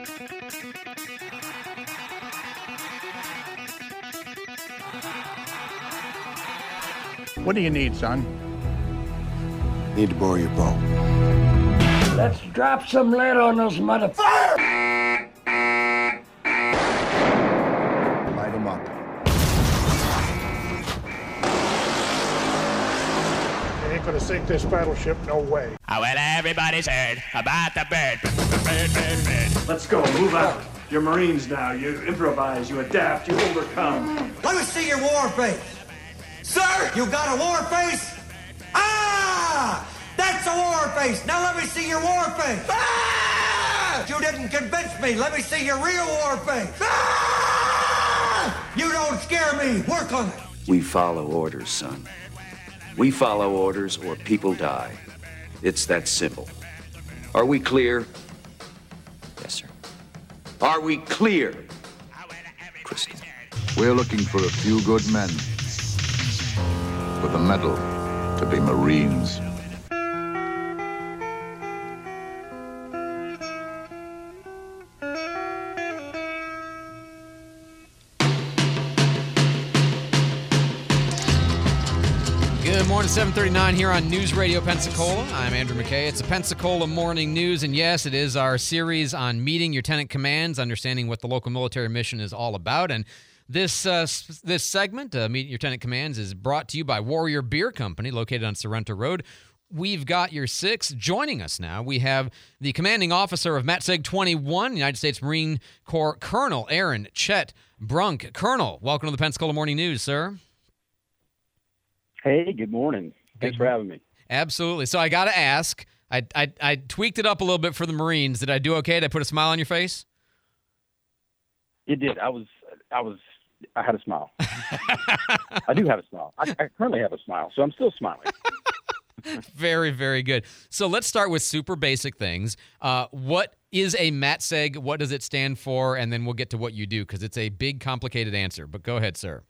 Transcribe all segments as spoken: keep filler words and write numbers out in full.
What do you need, son? Need to borrow your bow. Let's drop some lead on those motherfuckers! Light them up. They ain't gonna sink this battleship, no way. Oh, well, everybody's heard about the bird. Bird, bird, bird. Let's go, move out. You're Marines now. You improvise, you adapt, you overcome. Let me see your war face. Sir, you got a war face? Ah! That's a war face. Now let me see your war face. Ah! You didn't convince me. Let me see your real war face. Ah! You don't scare me. Work on it. We follow orders, son. We follow orders or people die. It's that simple. Are we clear? Yes, sir. Are we clear? Crystal. We're looking for a few good men with a medal to be Marines. Good morning, seven thirty-nine here on News Radio Pensacola. I'm Andrew McKay. It's a Pensacola Morning News, and yes, it is our series on meeting your tenant commands, understanding what the local military mission is all about. And this uh, this segment, uh, Meet Your Tenant Commands, is brought to you by Warrior Beer Company, located on Sorrento Road. We've got your six. Joining us now, we have the commanding officer of MATSEG twenty-one, United States Marine Corps, Colonel Aaron Chet Brunk. Colonel, welcome to the Pensacola Morning News, sir. Hey, good morning. Thanks for having me. Absolutely. So I got to ask, I, I I tweaked it up a little bit for the Marines. Did I do okay? Did I put a smile on your face? It did. I was, I was, I had a smile. I do have a smile. I, I currently have a smile, so I'm still smiling. Very, very good. So let's start with super basic things. Uh, what is a MATSEG? What does it stand for? And then we'll get to what you do, because it's a big, complicated answer. But go ahead, sir.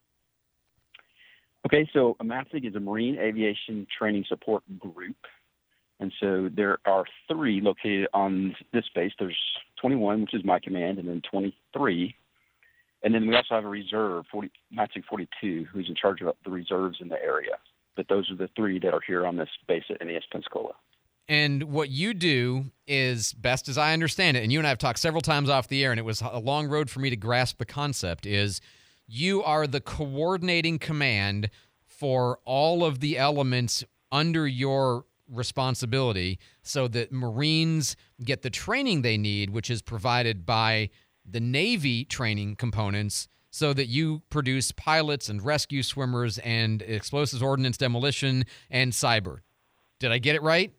Okay, so a MATSEG is a Marine Aviation Training Support Group. And so there are three located on this base. There's twenty-one, which is my command, and then twenty-three. And then we also have a reserve, forty, MATSEG forty-two, who's in charge of the reserves in the area. But those are the three that are here on this base at N A S Pensacola. And what you do is, best as I understand it, and you and I have talked several times off the air, and it was a long road for me to grasp the concept, is you are the coordinating command for all of the elements under your responsibility so that Marines get the training they need, which is provided by the Navy training components, so that you produce pilots and rescue swimmers and explosives ordnance demolition and cyber. Did I get it right?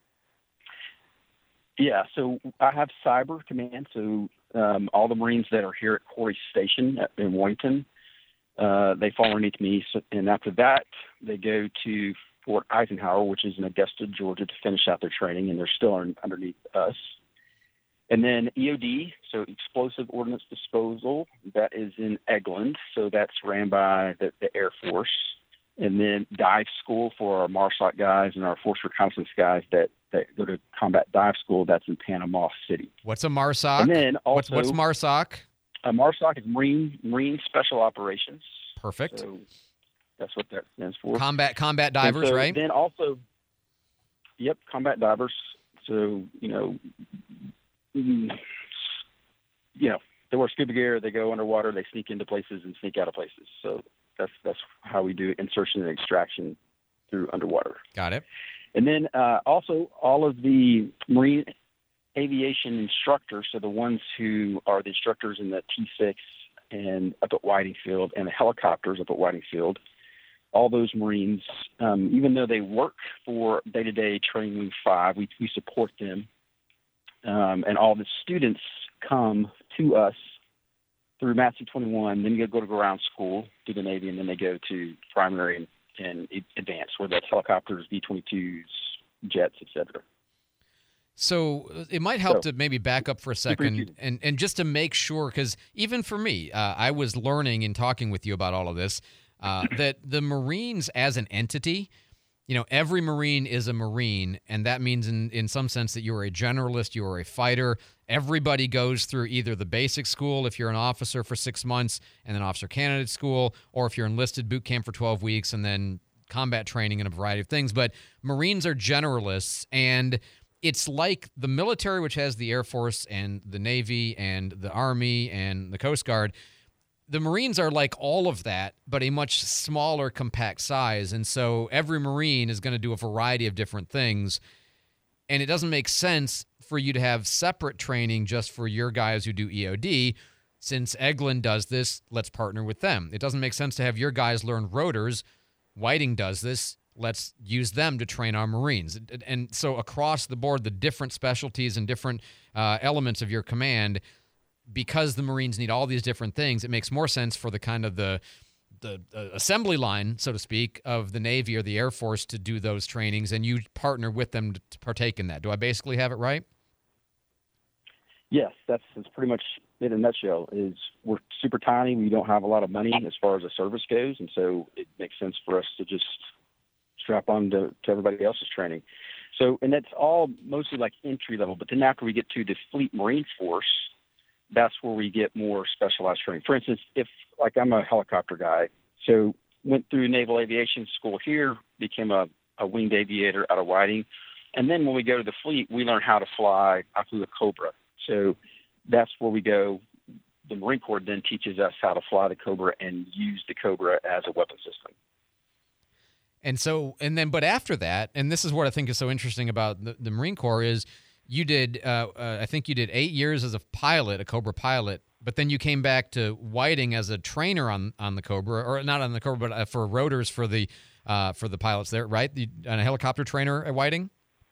Yeah, so I have cyber command, so um, all the Marines that are here at Quarry Station in Warrington, Uh, they fall underneath me, so, and after that, they go to Fort Eisenhower, which is in Augusta, Georgia, to finish out their training, and they're still un- underneath us. And then E O D, so Explosive Ordnance Disposal, that is in Eglin, so that's ran by the, the Air Force. And then dive school for our MARSOC guys and our Force Reconnaissance guys that, that go to combat dive school, that's in Panama City. What's a MARSOC? And then also, what's, what's MARSOC? Uh, MARSOC is Marine Marine Special Operations. Perfect. So that's what that stands for. Combat combat divers, so right? Then also, yep, combat divers. So, you know, mm, you know, they wear scuba gear, they go underwater, they sneak into places and sneak out of places. So that's that's how we do insertion and extraction through underwater. Got it. And then uh, also all of the Marine aviation instructors, so the ones who are the instructors in the T six and up at Whiting Field and the helicopters up at Whiting Field, all those Marines, um, even though they work for day-to-day Training Wing five, we, we support them. Um, and all the students come to us through MATSEG twenty-one, then you go to ground school through the Navy, and then they go to primary and, and advanced, where that's helicopters, B twenty-twos, jets, et cetera. So it might help so, to maybe back up for a second and, and just to make sure, because even for me, uh, I was learning and talking with you about all of this, uh, that the Marines as an entity you know, every Marine is a Marine, and that means in, in some sense that you are a generalist, you are a fighter. Everybody goes through either the basic school if you're an officer for six months and then officer candidate school, or if you're enlisted, boot camp for twelve weeks and then combat training and a variety of things. But Marines are generalists, and it's like the military, which has the Air Force and the Navy and the Army and the Coast Guard. The Marines are like all of that, but a much smaller, compact size. And so every Marine is going to do a variety of different things. And it doesn't make sense for you to have separate training just for your guys who do E O D. Since Eglin does this, let's partner with them. It doesn't make sense to have your guys learn rotors. Whiting does this. Let's use them to train our Marines. And so across the board, the different specialties and different uh, elements of your command, because the Marines need all these different things, it makes more sense for the kind of the the uh, assembly line, so to speak, of the Navy or the Air Force to do those trainings, and you partner with them to partake in that. Do I basically have it right? Yes, that's, that's pretty much it in a nutshell. Is we're super tiny. We don't have a lot of money as far as the service goes, and so it makes sense for us to just strap on to, to everybody else's training. So, and that's all mostly like entry level. But then after we get to the Fleet Marine Force, that's where we get more specialized training. For instance, if like I'm a helicopter guy, so went through Naval Aviation School here, became a, a winged aviator out of Whiting. And then when we go to the fleet, we learn how to fly. I flew the Cobra. So that's where we go. The Marine Corps then teaches us how to fly the Cobra and use the Cobra as a weapon system. And so, and then, but after that, and this is what I think is so interesting about the, the Marine Corps is you did, uh, uh, I think you did eight years as a pilot, a Cobra pilot, but then you came back to Whiting as a trainer on, on the Cobra, or not on the Cobra, but for rotors for the uh, for the pilots there, right? You, and a helicopter trainer at Whiting?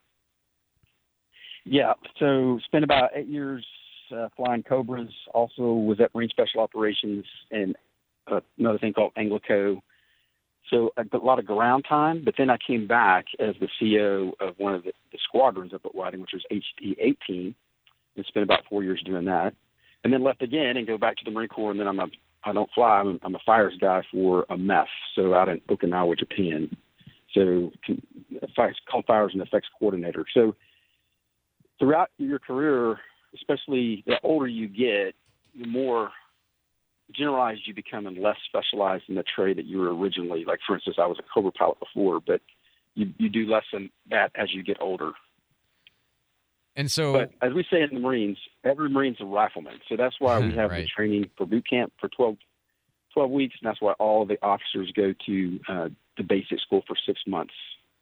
Yeah, so spent about eight years uh, flying Cobras. Also was at Marine Special Operations and uh, another thing called Anglico. So a lot of ground time, but then I came back as the C O of one of the, the squadrons up at Whiting, which was H D eighteen, and spent about four years doing that. And then left again and go back to the Marine Corps, and then I'm a, I don't fly, I'm, I'm a fires guy for a M E F, so out in Okinawa, Japan. So it's called Fires and Effects Coordinator. So throughout your career, especially the older you get, the more generalized you become and less specialized in the trade that you were originally. Like, for instance, I was a Cobra pilot before, but you, you do less than that as you get older. And so, but as we say in the Marines, every Marine's a rifleman. So that's why we have right. the training for boot camp for twelve, twelve weeks, and that's why all of the officers go to uh, the basic school for six months.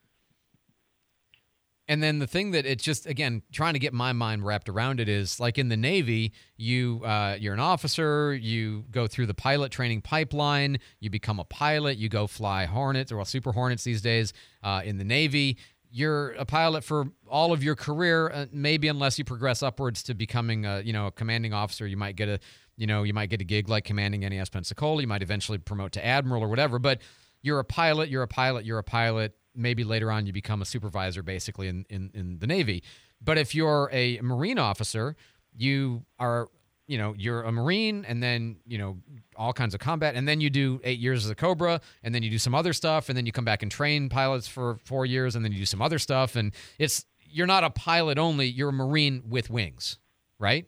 And then the thing that it's just, again, trying to get my mind wrapped around it is, like in the Navy, you, uh, you're an officer, you go through the pilot training pipeline, you become a pilot, you go fly Hornets, or well, Super Hornets these days. Uh, in the Navy, you're a pilot for all of your career, uh, maybe unless you progress upwards to becoming a, you know, a commanding officer. You might get a, you know, you might get a gig like commanding N A S Pensacola. You might eventually promote to admiral or whatever, but you're a pilot, you're a pilot, you're a pilot. Maybe later on you become a supervisor, basically, in, in, in the Navy. But if you're a Marine officer, you are, you know, you're a Marine, and then, you know, all kinds of combat, and then you do eight years as a Cobra, and then you do some other stuff, and then you come back and train pilots for four years, and then you do some other stuff, and it's, you're not a pilot only, you're a Marine with wings, right?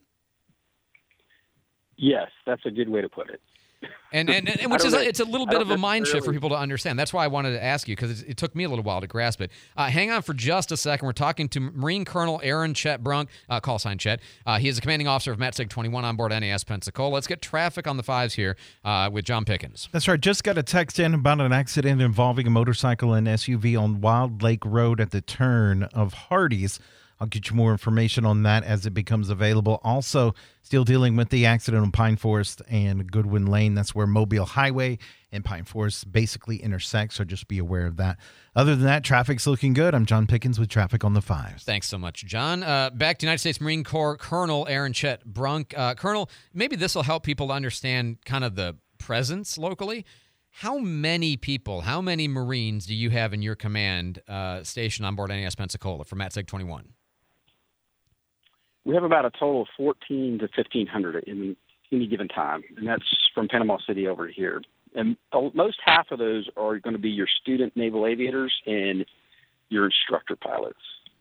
Yes, that's a good way to put it. And, and, and which is a, it's a little bit of a mind shift for necessarily- people to understand. That's why I wanted to ask you, because it, it took me a little while to grasp it. Uh, hang on for just a second. We're talking to Marine Colonel Aaron Chet Brunk, uh, call sign Chet. Uh, he is a commanding officer of MATSEG twenty-one on board N A S Pensacola. Let's get traffic on the fives here uh, with John Pickens. That's right. Just got a text in about an accident involving a motorcycle and S U V on Wild Lake Road at the turn of Hardee's. I'll get you more information on that as it becomes available. Also, still dealing with the accident on Pine Forest and Goodwin Lane. That's where Mobile Highway and Pine Forest basically intersect, so just be aware of that. Other than that, traffic's looking good. I'm John Pickens with Traffic on the Fives. Thanks so much, John. Uh, back to United States Marine Corps Colonel Aaron Chet Brunk. Uh, Colonel, maybe this will help people understand kind of the presence locally. How many people, how many Marines do you have in your command uh, stationed on board N A S Pensacola for MATSEG twenty-one? We have about a total of fourteen to fifteen hundred in any given time, and that's from Panama City over here. And most half of those are going to be your student naval aviators and your instructor pilots.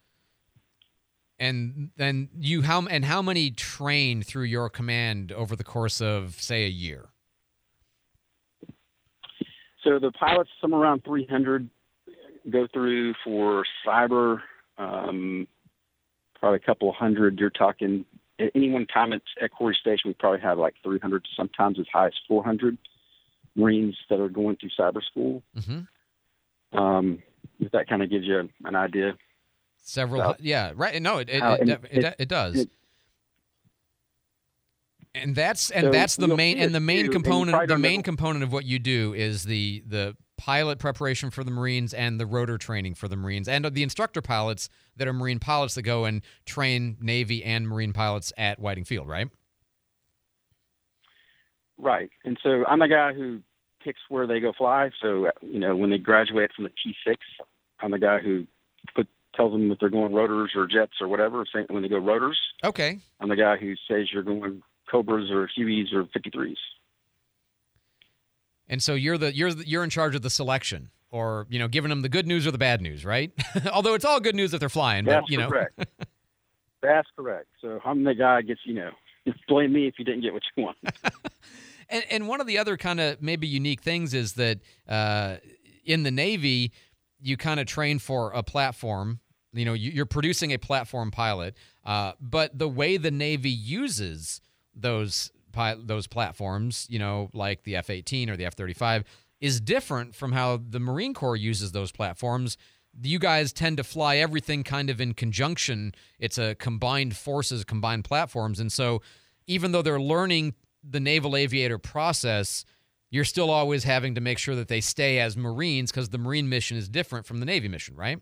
And then you how and how many train through your command over the course of, say, a year? So the pilots, some around three hundred, go through for cyber. Um, probably a couple of hundred. You're talking at any one time at, at Corey Station, we probably have like three hundred, sometimes as high as four hundred Marines that are going through cyber school. Mm-hmm. Um, if that kind of gives you an idea. Several, about yeah, right. No, it it, how- it, and it, it, it does. it- and that's and So that's the you'll main see and the this main too, and you component probably the don't main know- component of what you do is the the pilot preparation for the Marines and the rotor training for the Marines and the instructor pilots that are Marine pilots that go and train Navy and Marine pilots at Whiting Field, right? Right. And so I'm the guy who picks where they go fly. So, you know, when they graduate from the T six, I'm the guy who put, tells them if they're going rotors or jets or whatever. Say- When they go rotors, Okay. I'm the guy who says you're going Cobras or Hueys or fifty-threes. And so you're the you're the, you're in charge of the selection, or you know, giving them the good news or the bad news, right? Although it's all good news if they're flying, That's but you know. correct. That's correct. So I'm the guy who gets, you know, blame me if you didn't get what you want. And, and one of the other kind of maybe unique things is that uh, in the Navy, you kind of train for a platform. You know, you- you're producing a platform pilot, uh, but the way the Navy uses those pi- those platforms, you know, like the F eighteen or the F thirty-five, is different from how the Marine Corps uses those platforms. You guys tend to fly everything kind of in conjunction. It's a combined forces, combined platforms, and so even though they're learning the naval aviator process, you're still always having to make sure that they stay as Marines because the Marine mission is different from the Navy mission, right?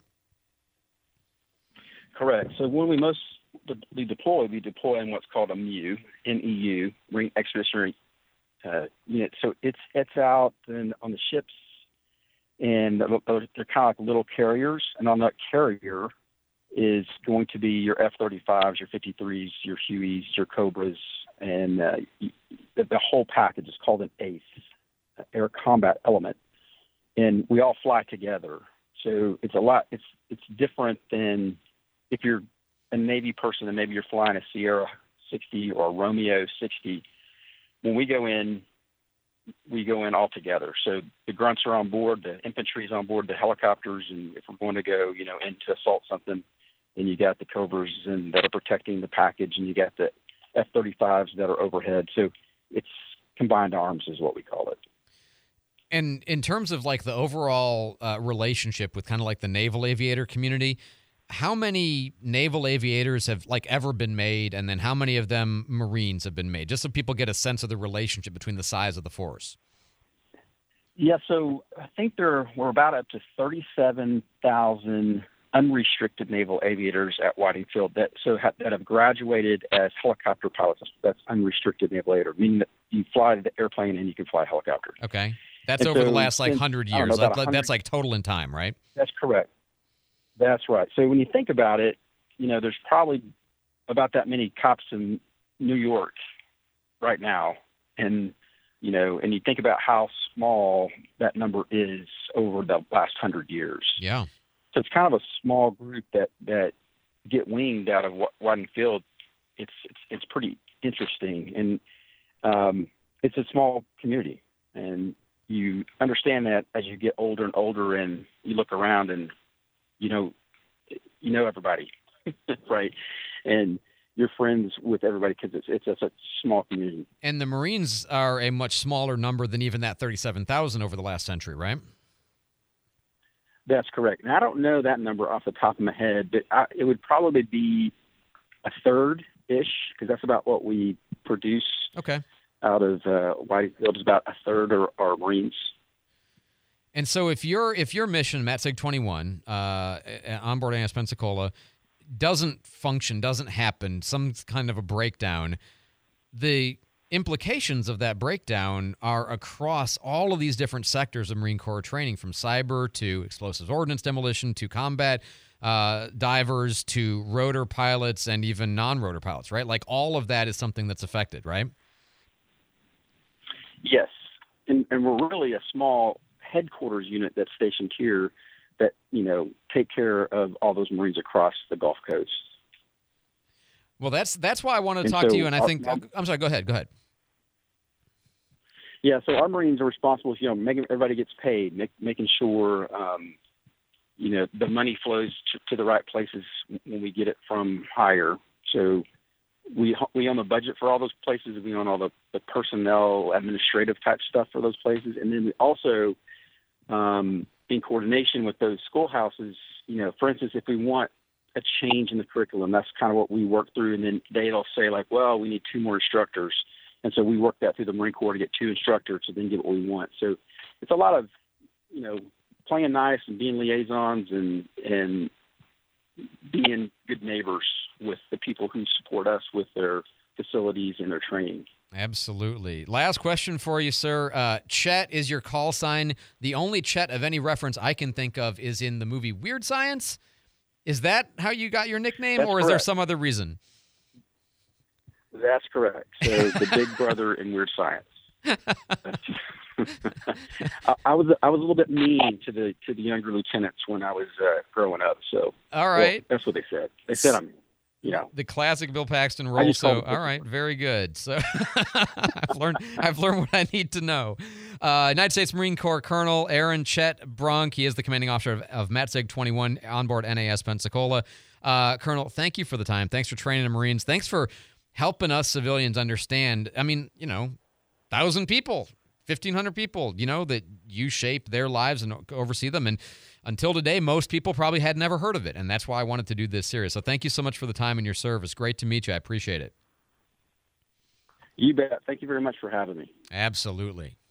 Correct. So when we most we deploy, we deploy in what's called a M U, M E U, Marine Expeditionary uh, Unit. So it's it's out and on the ships, and they're, they're kind of like little carriers. And on that carrier is going to be your F thirty-fives, your fifty-threes, your Hueys, your Cobras, and uh, the, the whole package is called an A C E, Air Combat Element, and we all fly together. So it's a lot. It's it's different than if you're a Navy person and maybe you're flying a Sierra sixty or a Romeo sixty. When we go in, we go in all together. So the grunts are on board, the infantry's on board, the helicopters, and if we're going to go, you know, in to assault something, then you got the Cobras and that are protecting the package, and you got the F thirty-fives that are overhead. So it's combined arms is what we call it. And in terms of like the overall uh, relationship with kind of like the naval aviator community, how many naval aviators have like ever been made, and then how many of them Marines have been made, just so people get a sense of the relationship between the size of the force? Yeah, so I think there we're about up to thirty-seven thousand unrestricted naval aviators at Whiting Field that so ha, that have graduated as helicopter pilots. That's unrestricted naval aviator, meaning that you fly the airplane and you can fly a helicopter. Okay, that's And over the so last like since- hundred I don't years. know, about That- one hundred that's like total in time, right? That's correct. That's right. So when you think about it, you know, there's probably about that many cops in New York right now. And, you know, and you think about how small that number is over the last hundred years. Yeah. So it's kind of a small group that, that get winged out of Whiting Field. It's, it's, it's pretty interesting. And um, it's a small community. And you understand that as you get older and older and you look around and, you know, you know everybody, right? And you're friends with everybody because it's it's a, a small community. And the Marines are a much smaller number than even that thirty-seven thousand over the last century, right? That's correct. And I don't know that number off the top of my head, but I, it would probably be a third-ish because that's about what we produce. Okay. Out of uh, Whiting Field is about a third are, are Marines. And so if your if your mission, MATSIG twenty-one, uh, on board A S Pensacola, doesn't function, doesn't happen, some kind of a breakdown, the implications of that breakdown are across all of these different sectors of Marine Corps training, from cyber to explosives ordnance demolition to combat uh, divers to rotor pilots and even non-rotor pilots, right? Like all of that is something that's affected, right? Yes. and, and we're really a small headquarters unit that's stationed here that, you know, take care of all those Marines across the Gulf Coast. Well, that's that's why I wanted to And talk so to you, and I our- think I'm sorry. Go ahead. Go ahead. Yeah, so our Marines are responsible, you know, making everybody gets paid, make, making sure, um, you know, the money flows to, to the right places when we get it from hire. So we we own the budget for all those places. We own all the, the personnel, administrative type stuff for those places, and then we also, um, in coordination with those schoolhouses, you know, for instance, if we want a change in the curriculum, that's kind of what we work through, and then they'll say like, well, we need two more instructors. And so we work that through the Marine Corps to get two instructors to then get what we want. So it's a lot of, you know, playing nice and being liaisons and and being good neighbors with the people who support us with their facilities and their training. Absolutely. Last question for you, sir. Uh, Chet is your call sign. The only Chet of any reference I can think of is in the movie Weird Science. Is that how you got your nickname, That's or is there correct. some other reason? That's correct. So the big brother in Weird Science. I, I was I was a little bit mean to the to the younger lieutenants when I was uh, growing up. So All right. well, that's what they said. They said I'm, you know, The classic Bill Paxton I role. just call So, it- all right, very good. So, I've learned I've learned what I need to know. Uh, United States Marine Corps Colonel Aaron Chet Brunk. He is the commanding officer of, of MATSEG twenty-one on board N A S Pensacola. Uh, Colonel, thank you for the time. Thanks for training the Marines. Thanks for helping us civilians understand. I mean, you know, thousand people, fifteen hundred people, you know, that you shape their lives and oversee them. And until today, most people probably had never heard of it. And that's why I wanted to do this series. So thank you so much for the time and your service. Great to meet you. I appreciate it. you bet. Thank you very much for having me. Absolutely.